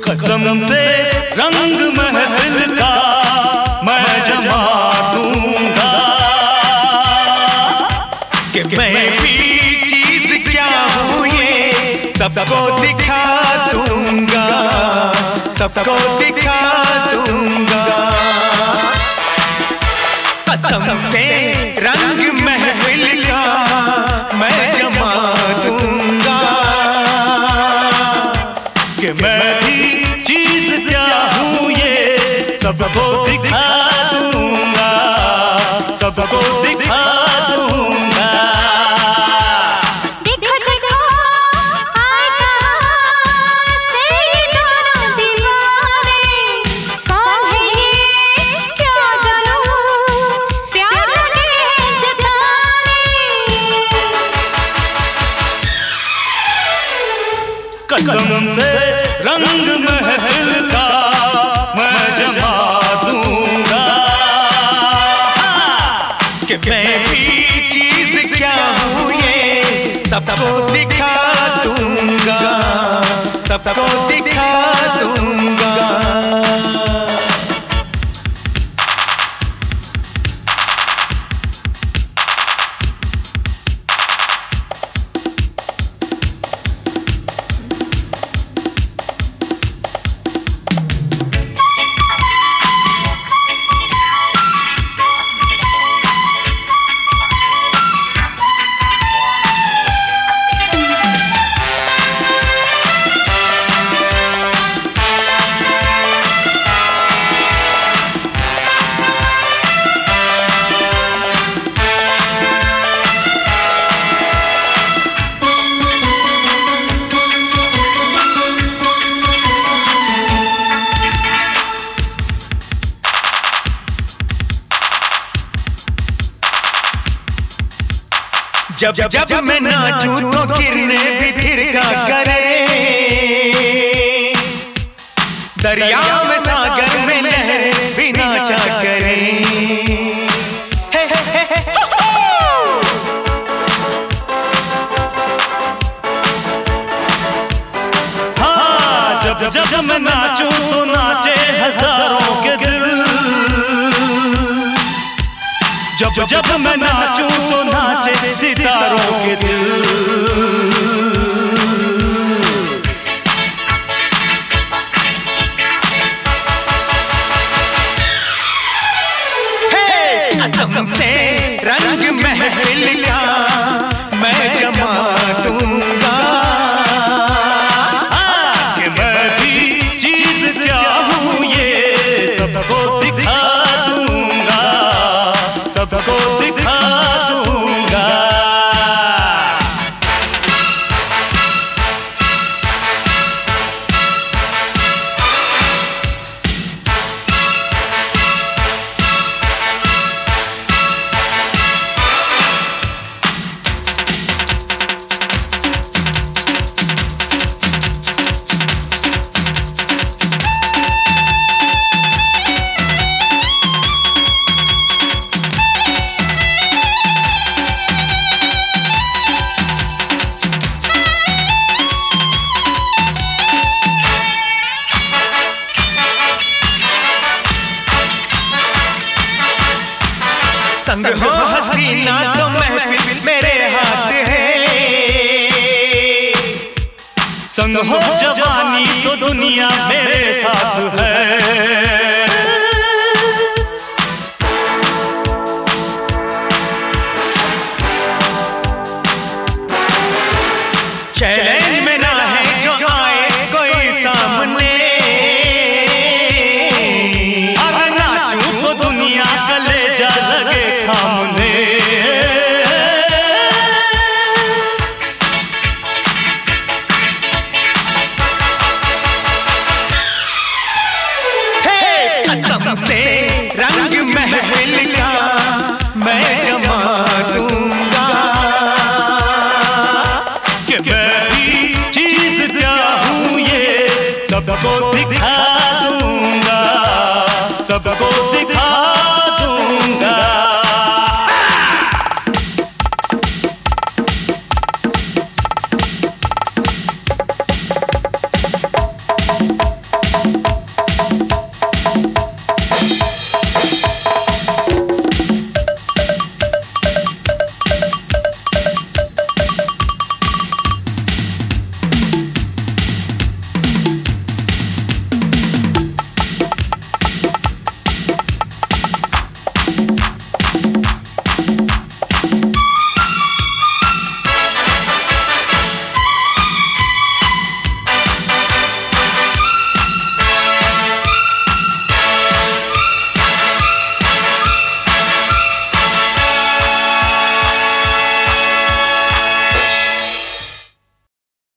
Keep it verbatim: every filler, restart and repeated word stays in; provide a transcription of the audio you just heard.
कसम से रंग महफिल का मैं जमा दूंगा कि मैं भी चीज क्या हूँ ये सबको दिखा दूंगा, सबको दिखा दूंगा। कसम से रंग महफिल का मैं जमा दूंगा कि मैं भी चीज क्या हूँ ये सबको दिखा दूंगा, सबको दिखा दूंगा। देखो देखो आए कहाँ से दोनों दीवाने, कौन है ये क्या जानूं, प्यार लगे जताने। कसम से रंग महफिल का मैं जमा दूंगा कि मैं भी चीज क्या हूँ ये सबको दिखा दूंगा, सबको दिखा दूंगा। जब जब, जब मैं नाचूं तो गिरने भी थिरका करे, दरिया में सागर में लहरें भी नाचा करे। हे हे हे हे हाँ, जब जब मैं नाचूं तो नाचे हजारों के दिल, जब जब मैं नाचूं तो नाचे सितारों के दिल। हे कसम से रंग महफिल का मैं जमा दूंगा कि मैं भी चीज क्या हूँ ये सबको दिखा दूंगा, सबको दिखा दूंगा। संग हो हसीना तो महफिल मेरे हाथ है, संग हो जवानी तो दुनिया मेरे साथ है। चैलेंज में ना है जो आए कोई सामने, अगर नाचूं तो दुनिया कलेजा लगे थामने। हे कसम से रंग महफिल का मैं जमा दूंगा कि मैं भी चीज क्या हूँ ये सबको दिखा